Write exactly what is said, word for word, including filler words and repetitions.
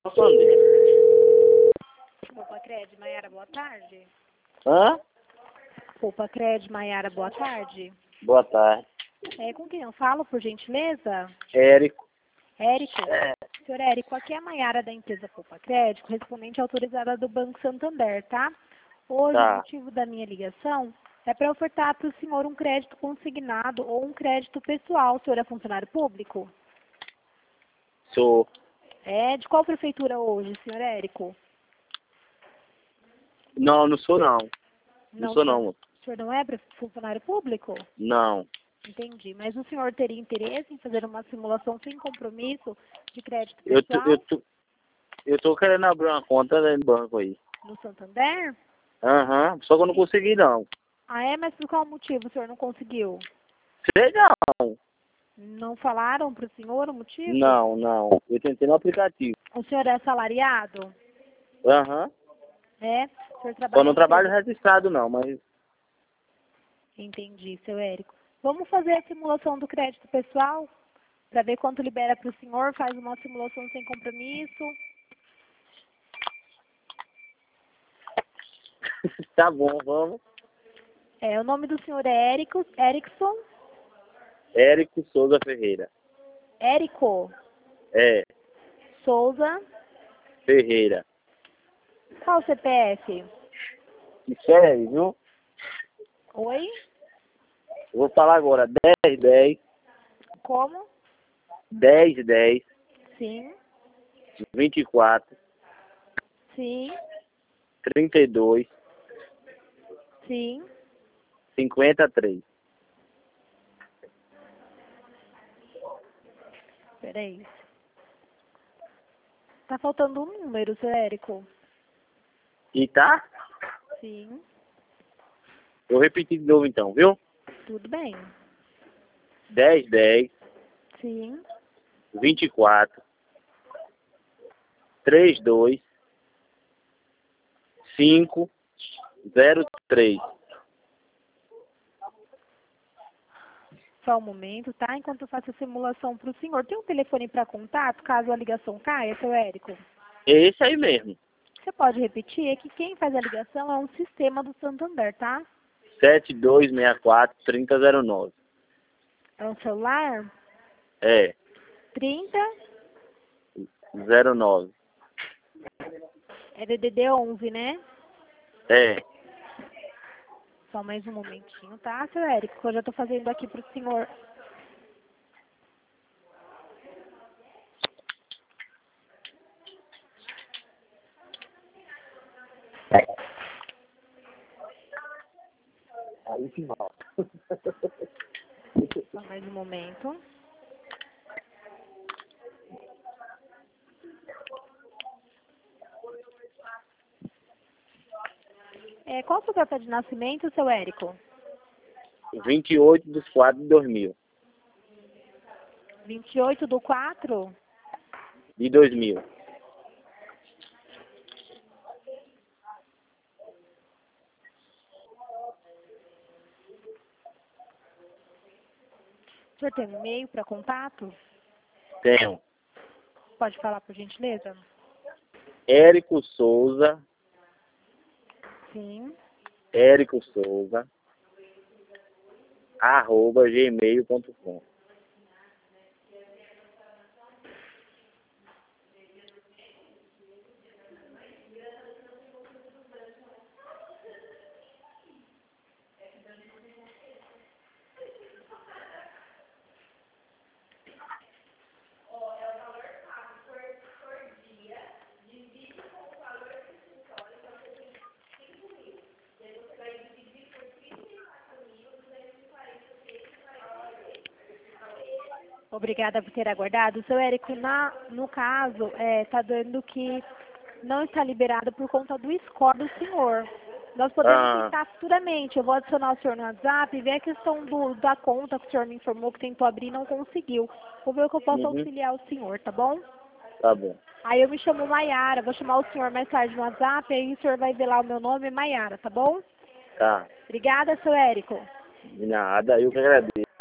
Santander. Poupa Cred, Maiara, boa tarde. Hã? Poupa Cred, Maiara, boa tarde. Boa tarde. É, com quem eu falo, por gentileza? Érico. Érico. É. Senhor Érico, aqui é a Maiara da empresa Poupa Cred, correspondente autorizada do Banco Santander, tá? Hoje, Tá. o motivo da minha ligação é para ofertar para o senhor um crédito consignado ou um crédito pessoal. O senhor é funcionário público? Sou. É, de qual prefeitura hoje, senhor Érico? Não, não sou não. Não, Não, sou senhor- não. O senhor não é pre- funcionário público? Não. Entendi. Mas o senhor teria interesse em fazer uma simulação sem compromisso de crédito Eu tô, pessoal eu tô, eu tô querendo abrir uma conta no banco aí. no Santander? Aham. Só que eu não consegui não. Ah, é? Mas por qual motivo o senhor não conseguiu? Sei não. Não falaram para o senhor o motivo? Não, não. Eu tentei no aplicativo. O senhor é assalariado? Aham. É? O senhor trabalha Só não em trabalho empresa? registrado não, mas... Entendi, seu Érico. Vamos fazer a simulação do crédito pessoal? Para ver quanto libera para o senhor, faz uma simulação sem compromisso. Tá bom, vamos. É, o nome do senhor é Érico, Erickson? Érico Souza Ferreira. Érico É, Souza. Ferreira. Qual o C P F? Isso aí, viu? Oi? Eu vou falar agora. dez, dez, Como? dez, dez, Sim, vinte e quatro, sim, trinta e dois, sim. cinquenta e três. Peraí. Tá faltando um número, seu Érico. E tá? Sim, Vou repetir de novo então, viu? tudo bem. dez, dez, Sim, vinte e quatro, trinta e dois, cinco zero três. só um momento, tá? Enquanto eu faço a simulação para o senhor. Tem um telefone para contato, caso a ligação caia, seu Érico? É esse aí mesmo. Você pode repetir? É que quem faz a ligação é um sistema do Santander, tá? sete dois seis quatro, trinta zero nove. É um celular? É, trinta, zero nove. é D D D onze, né? É. Só mais um momentinho, tá, seu Érico? Que eu já tô fazendo aqui pro senhor. Aí final. Só mais um momento. É, qual a sua data de nascimento, seu Érico? vinte e oito de quatro de dois mil. vinte e oito do quatro? De dois mil. O senhor tem um e-mail para contato? Tenho. Pode falar, por gentileza? Érico Souza. Sim. Érico Souza. Arroba gmail ponto com. Obrigada por ter aguardado. Seu Érico, na, no caso, está dando que não está liberado por conta do score do senhor. Nós podemos Ah, tentar futuramente. Eu vou adicionar o senhor no WhatsApp e ver a questão do, da conta que o senhor me informou que tentou abrir e não conseguiu. Vou ver o que eu posso uhum, auxiliar o senhor, tá bom? tá bom. Aí eu me chamo Maiara, vou chamar o senhor mais tarde no WhatsApp, aí o senhor vai ver lá o meu nome, Maiara, tá bom? Tá. Obrigada, seu Érico. De nada, eu que agradeço.